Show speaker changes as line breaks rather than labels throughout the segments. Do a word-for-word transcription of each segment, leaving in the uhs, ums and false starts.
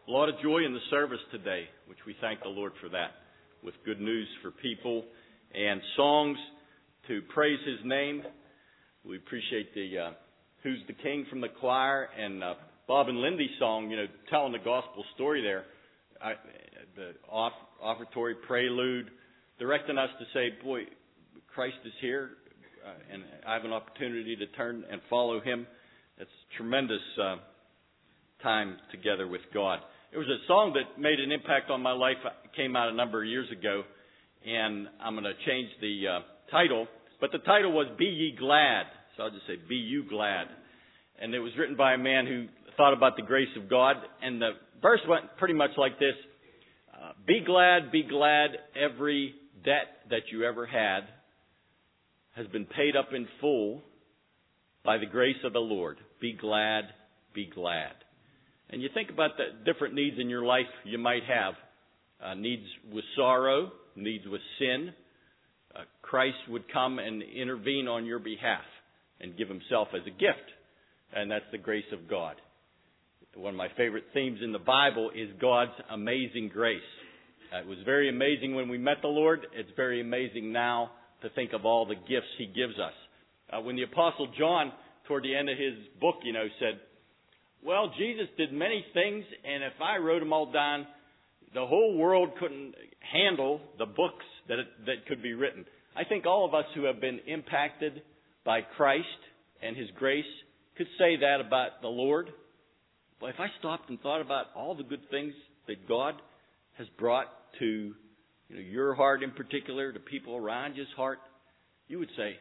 a lot of joy in the service today, which we thank the Lord for that, with good news for people and songs to praise His name. We appreciate the uh, Who's the King from the choir and uh, Bob and Lindy's song, you know, telling the gospel story there, I, the off, offertory prelude, directing us to say, boy, Christ is here, uh, and I have an opportunity to turn and follow Him. It's a tremendous uh, time together with God. There was a song that made an impact on my life. It came out a number of years ago, and I'm going to change the uh, title. But the title was Be Ye Glad. So I'll just say, Be You Glad. And it was written by a man who thought about the grace of God. And the verse went pretty much like this. Uh, be glad, be glad, every debt that you ever had has been paid up in full by the grace of the Lord. Be glad, be glad. And you think about the different needs in your life you might have. Uh, needs with sorrow, needs with sin. Uh, Christ would come and intervene on your behalf and give Himself as a gift. And that's the grace of God. One of my favorite themes in the Bible is God's amazing grace. Uh, it was very amazing when we met the Lord. It's very amazing now to think of all the gifts He gives us. Uh, when the Apostle John, toward the end of his book, you know, said, well, Jesus did many things, and if I wrote them all down, the whole world couldn't handle the books that it, that could be written. I think all of us who have been impacted by Christ and His grace could say that about the Lord. But if I stopped and thought about all the good things that God has brought to, you know, your heart in particular, to people around His heart, you would say,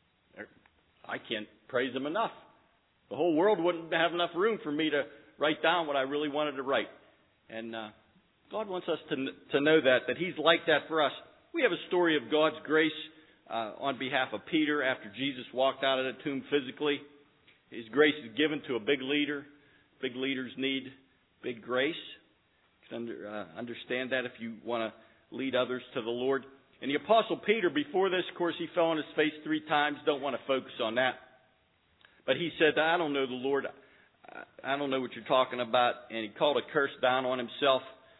I can't praise Him enough. The whole world wouldn't have enough room for me to write down what I really wanted to write. And uh, God wants us to to know that, that He's like that for us. We have a story of God's grace uh, on behalf of Peter after Jesus walked out of the tomb physically. His grace is given to a big leader. Big leaders need big grace. You can under, uh, understand that if you want to lead others to the Lord. And the Apostle Peter, before this, of course, he fell on his face three times. Don't want to focus on that. But he said, I don't know the Lord. I don't know what you're talking about. And he called a curse down on himself.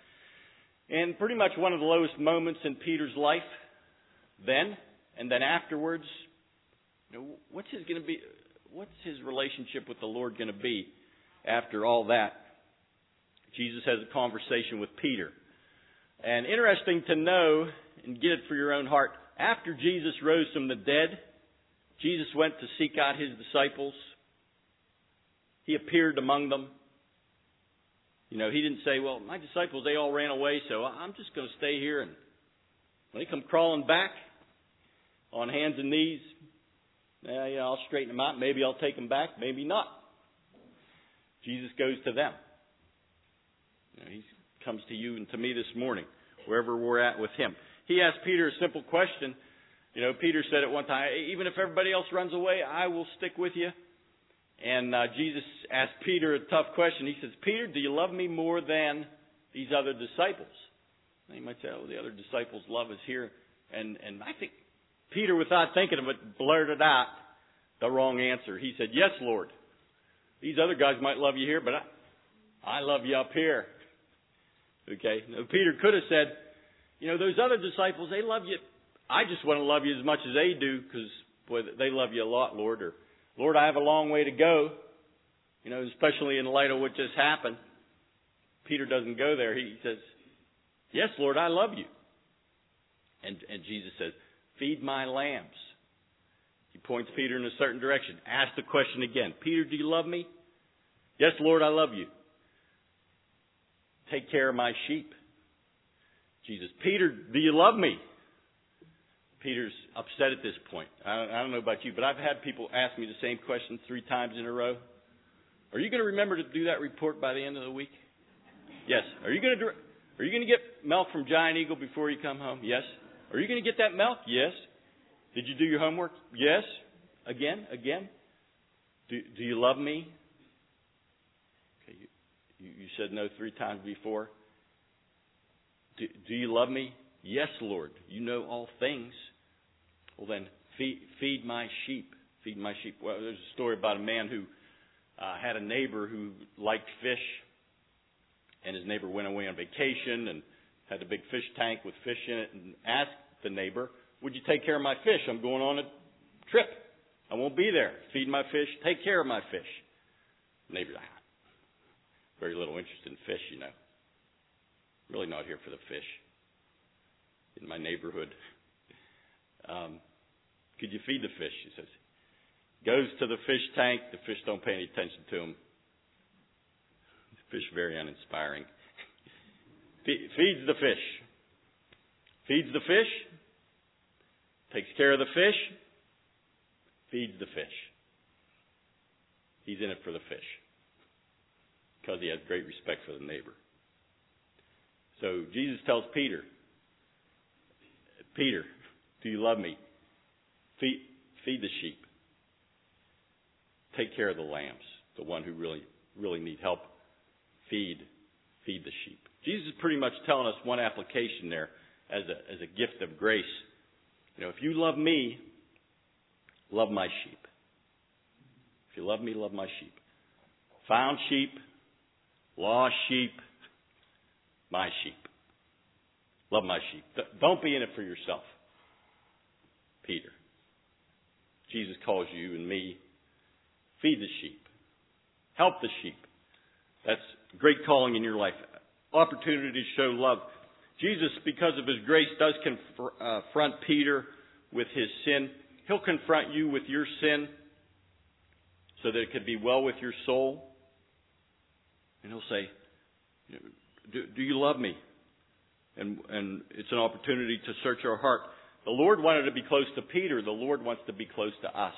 And pretty much one of the lowest moments in Peter's life then, and then afterwards, you know, what's his going to be? What's his relationship with the Lord going to be after all that? Jesus has a conversation with Peter. And interesting to know and get it for your own heart, after Jesus rose from the dead, Jesus went to seek out His disciples. He appeared among them. You know, He didn't say, well, my disciples, they all ran away, so I'm just going to stay here. And when they come crawling back on hands and knees, yeah, yeah, I'll straighten them out. Maybe I'll take them back, maybe not. Jesus goes to them. You know, He comes to you and to me this morning, wherever we're at with Him. He asked Peter a simple question. You know, Peter said at one time, even if everybody else runs away, I will stick with you. And uh, Jesus asked Peter a tough question. He says, Peter, do you love me more than these other disciples? And you might say, oh, the other disciples' love is here. And, and I think Peter, without thinking of it, blurted out the wrong answer. He said, yes, Lord. These other guys might love you here, but I, I love you up here. Okay? Now, Peter could have said, you know, those other disciples, they love you. I just want to love you as much as they do because, boy, they love you a lot, Lord. Or, Lord, I have a long way to go. You know, especially in light of what just happened. Peter doesn't go there. He says, yes, Lord, I love you. And, and Jesus says, feed my lambs. He points Peter in a certain direction. Ask the question again. Peter, do you love me? Yes, Lord, I love you. Take care of my sheep. Jesus, Peter, do you love me? Peter's upset at this point. I don't, I don't know about you, but I've had people ask me the same question three times in a row. Are you going to remember to do that report by the end of the week? Yes. Are you going to Are you going to get milk from Giant Eagle before you come home? Yes. Are you going to get that milk? Yes. Did you do your homework? Yes. Again, again. Do, do you love me? Okay, you, you said no three times before. Do, do you love me? Yes, Lord. You know all things. Well, then feed, feed my sheep. Feed my sheep. Well, there's a story about a man who uh, had a neighbor who liked fish. and his neighbor went away on vacation and had a big fish tank with fish in it, and asked the neighbor, would you take care of my fish? I'm going on a trip. I won't be there. Feed my fish. Take care of my fish. The neighbor, ah, very little interest in fish, you know. Really not here for the fish in my neighborhood. Um, could you feed the fish? He says. Goes to the fish tank. The fish don't pay any attention to him. The fish very uninspiring. Feeds the fish. Feeds the fish. Takes care of the fish. Feeds the fish. He's in it for the fish. Because he has great respect for the neighbor. So Jesus tells Peter, Peter, do you love me? Feed, feed the sheep. Take care of the lambs, the one who really, really need help. Feed, feed the sheep. Jesus is pretty much telling us one application there as a, as a gift of grace. You know, if you love me, love my sheep. If you love me, love my sheep. Found sheep, lost sheep, my sheep. Love my sheep. Don't be in it for yourself. Peter. Jesus calls you and me. Feed the sheep. Help the sheep. That's a great calling in your life. Opportunity to show love. Jesus, because of His grace, does confront Peter with his sin. He'll confront you with your sin so that it could be well with your soul. And He'll say, do, do you love me? And, and it's an opportunity to search our heart. The Lord wanted to be close to Peter. The Lord wants to be close to us.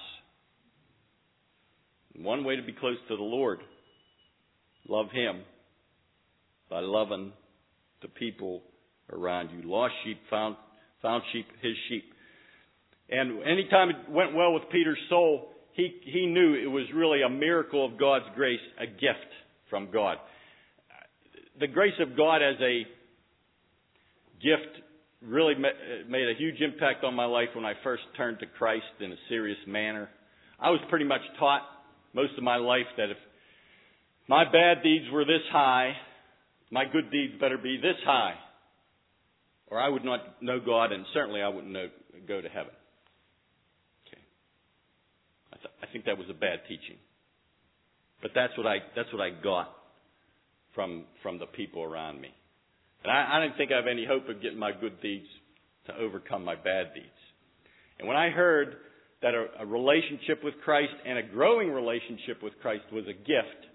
And one way to be close to the Lord, love Him by loving the people around you. Lost sheep, found, found sheep, His sheep. And anytime it went well with Peter's soul, he, he knew it was really a miracle of God's grace, a gift from God. The grace of God as a gift really made a huge impact on my life when I first turned to Christ in a serious manner. I was pretty much taught most of my life that if my bad deeds were this high, my good deeds better be this high, or I would not know God, and certainly I wouldn't know, go to heaven. Okay, I, th- I think that was a bad teaching, but that's what I that's what I got from from the people around me. And I, I didn't think I have any hope of getting my good deeds to overcome my bad deeds. And when I heard that a, a relationship with Christ and a growing relationship with Christ was a gift,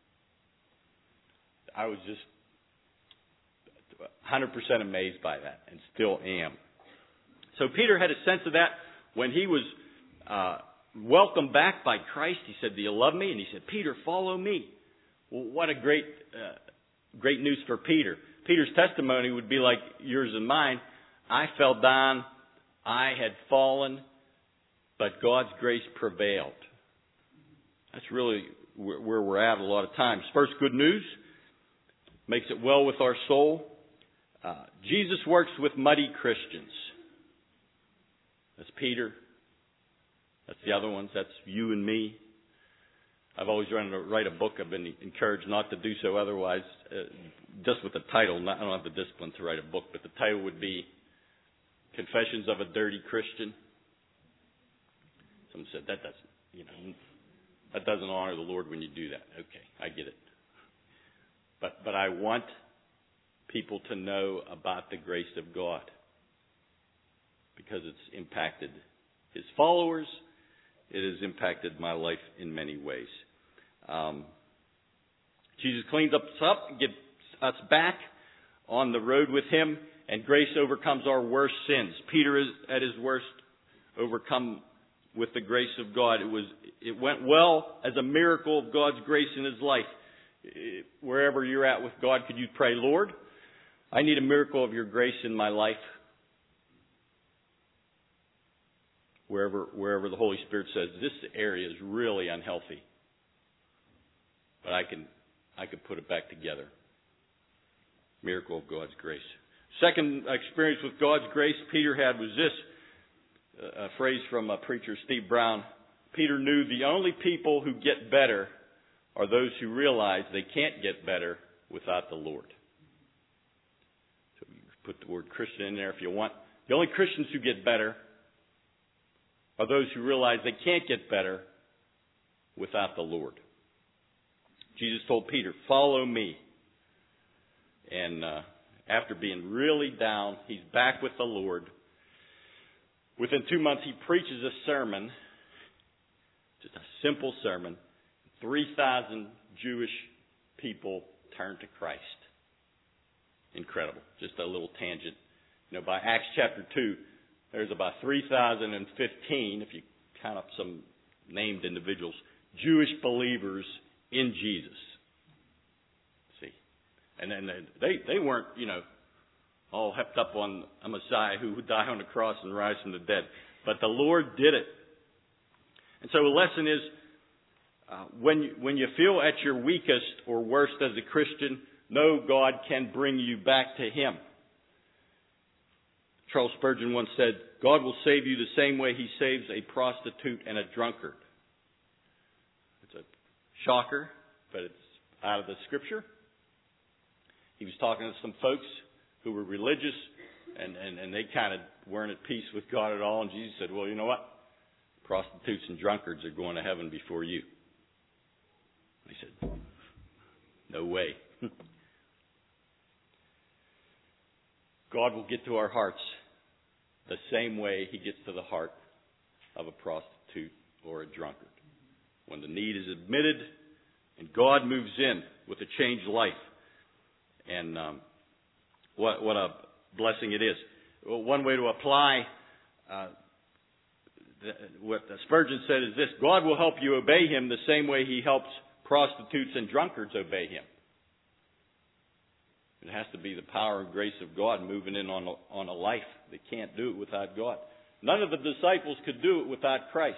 I was just one hundred percent amazed by that, and still am. So Peter had a sense of that when he was uh, welcomed back by Christ. He said, do you love me? And he said, Peter, follow me. Well, what a great, uh, great news for Peter. Peter's testimony would be like yours and mine. I fell down. I had fallen, but God's grace prevailed. That's really where we're at a lot of times. First, good news. Makes it well with our soul. Uh, Jesus works with muddy Christians. That's Peter. That's the other ones. That's you and me. I've always wanted to write a book. I've been encouraged not to do so otherwise. Uh, just with the title, not, I don't have the discipline to write a book, but the title would be Confessions of a Dirty Christian. Someone said, that doesn't, you know, that doesn't honor the Lord when you do that. Okay, I get it. But but I want people to know about the grace of God because it's impacted His followers. It has impacted my life in many ways. Um, Jesus cleans us up, gets us back on the road with Him, and grace overcomes our worst sins. Peter is at his worst, overcome with the grace of God. It was it went well as a miracle of God's grace in his life. Wherever you're at with God, could you pray, Lord, I need a miracle of your grace in my life. Wherever wherever the Holy Spirit says, this area is really unhealthy. But I can I can put it back together. Miracle of God's grace. Second experience with God's grace Peter had was this. A phrase from a preacher, Steve Brown. Peter knew the only people who get better are those who realize they can't get better without the Lord. So you put the word Christian in there if you want. The only Christians who get better are those who realize they can't get better without the Lord. Jesus told Peter, "Follow me." And uh, after being really down, he's back with the Lord. Within two months, he preaches a sermon, just a simple sermon. three thousand Jewish people turn to Christ. Incredible. Just a little tangent. You know, by Acts chapter two, there's about three thousand fifteen, if you count up some named individuals, Jewish believers in Jesus. See? And then they, they weren't, you know, all hepped up on a Messiah who would die on the cross and rise from the dead. But the Lord did it. And so the lesson is, uh, when, you, when you feel at your weakest or worst as a Christian, know God can bring you back to Him. Charles Spurgeon once said, God will save you the same way He saves a prostitute and a drunkard. It's a shocker, but it's out of the Scripture. He was talking to some folks who were religious, and, and, and they kind of weren't at peace with God at all. And Jesus said, well, you know what? Prostitutes and drunkards are going to heaven before you. He said, no way. God will get to our hearts the same way He gets to the heart of a prostitute or a drunkard. When the need is admitted and God moves in with a changed life. And um, what, what a blessing it is. Well, one way to apply uh, the, what Spurgeon said is this: God will help you obey Him the same way He helps prostitutes and drunkards obey Him. It has to be the power and grace of God moving in on a, on a life that can't do it without God. None of the disciples could do it without Christ.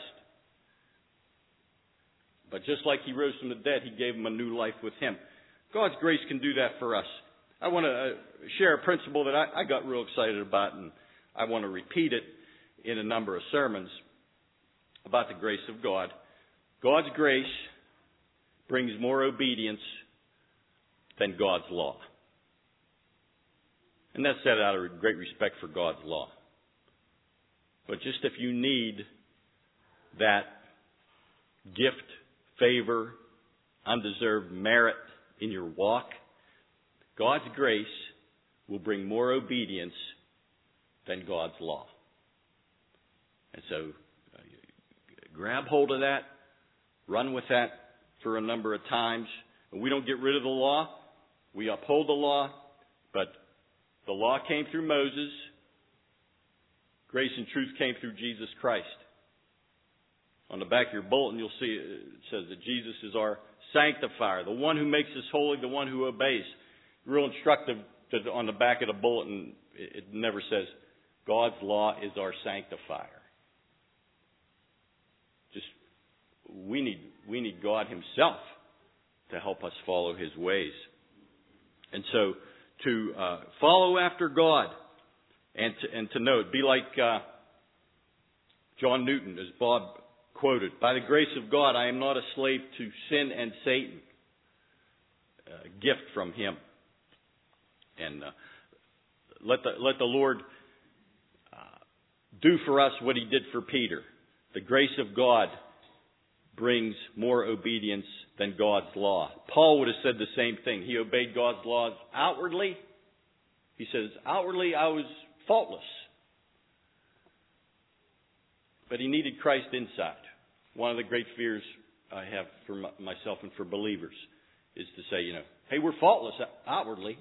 But just like He rose from the dead, He gave them a new life with Him. God's grace can do that for us. I want to uh, share a principle that I, I got real excited about, and I want to repeat it in a number of sermons about the grace of God. God's grace brings more obedience than God's law. And that's said out of great respect for God's law. But just if you need that gift, favor, undeserved merit in your walk, God's grace will bring more obedience than God's law. And so uh, grab hold of that, run with that for a number of times. We don't get rid of the law. We uphold the law, but the law came through Moses. Grace and truth came through Jesus Christ. On the back of your bulletin, you'll see it says that Jesus is our sanctifier, the one who makes us holy, the one who obeys. Real instructive to, on the back of the bulletin, it, it never says God's law is our sanctifier. Just we need we need God Himself to help us follow His ways. And so to uh, follow after God and to, and to know it, be like uh, John Newton, as Bob quoted, by the grace of God, I am not a slave to sin and Satan. A gift from Him. And uh, let the let the Lord uh, do for us what He did for Peter. The grace of God brings more obedience than God's law. Paul would have said the same thing. He obeyed God's laws outwardly. He says, outwardly I was faultless. But he needed Christ inside. One of the great fears I have for myself and for believers is to say, you know, hey, we're faultless outwardly.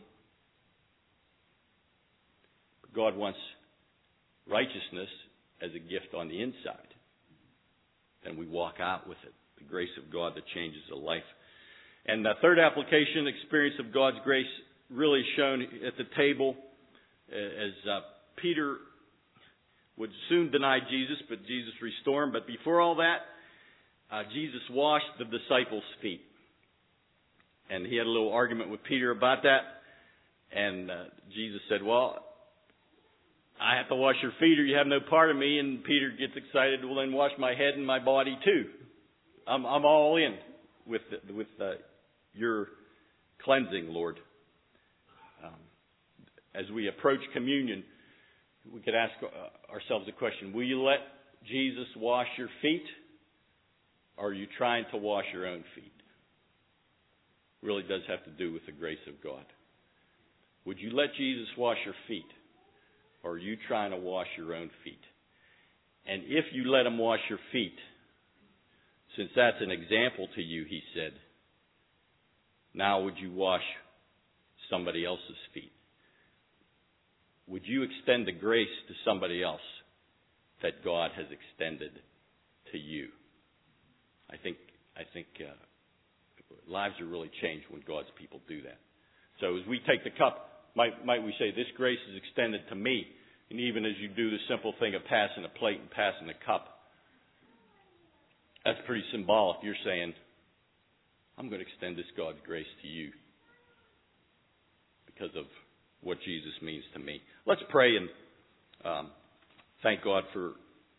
But God wants righteousness as a gift on the inside. And we walk out with it. The grace of God that changes a life. And the third application, experience of God's grace, really shown at the table as uh, Peter would soon deny Jesus, but Jesus restored him. But before all that, uh, Jesus washed the disciples' feet. And he had a little argument with Peter about that. And uh, Jesus said, well, I have to wash your feet or you have no part of me. And Peter gets excited, well, then wash my head and my body too. I'm, I'm all in with, with uh, your cleansing, Lord. Um, as we approach communion, we could ask ourselves a question. Will you let Jesus wash your feet? Or are you trying to wash your own feet? It really does have to do with the grace of God. Would you let Jesus wash your feet? Or are you trying to wash your own feet? And if you let him wash your feet, since that's an example to you, he said, now would you wash somebody else's feet? Would you extend the grace to somebody else that God has extended to you? I think I think uh, lives are really changed when God's people do that. So as we take the cup, might might we say, this grace is extended to me. And even as you do the simple thing of passing a plate and passing a cup, that's pretty symbolic. You're saying, I'm going to extend this God's grace to you because of what Jesus means to me. Let's pray and um, thank God for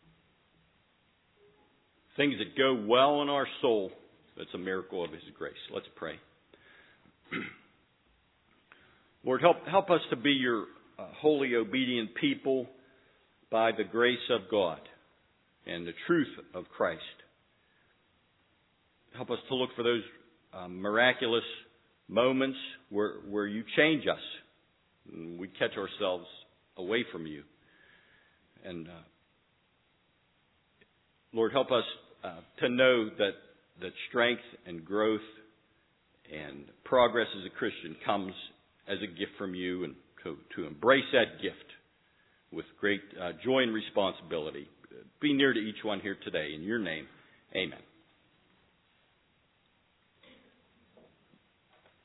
things that go well in our soul. That's a miracle of his grace. Let's pray. Lord, help help us to be your uh, holy, obedient people by the grace of God and the truth of Christ. Help us to look for those um, miraculous moments where where you change us. And we catch ourselves away from you. And uh, Lord, help us uh, to know that that strength and growth and progress as a Christian comes as a gift from you, and to, to embrace that gift with great uh, joy and responsibility. Be near to each one here today. In your name, amen.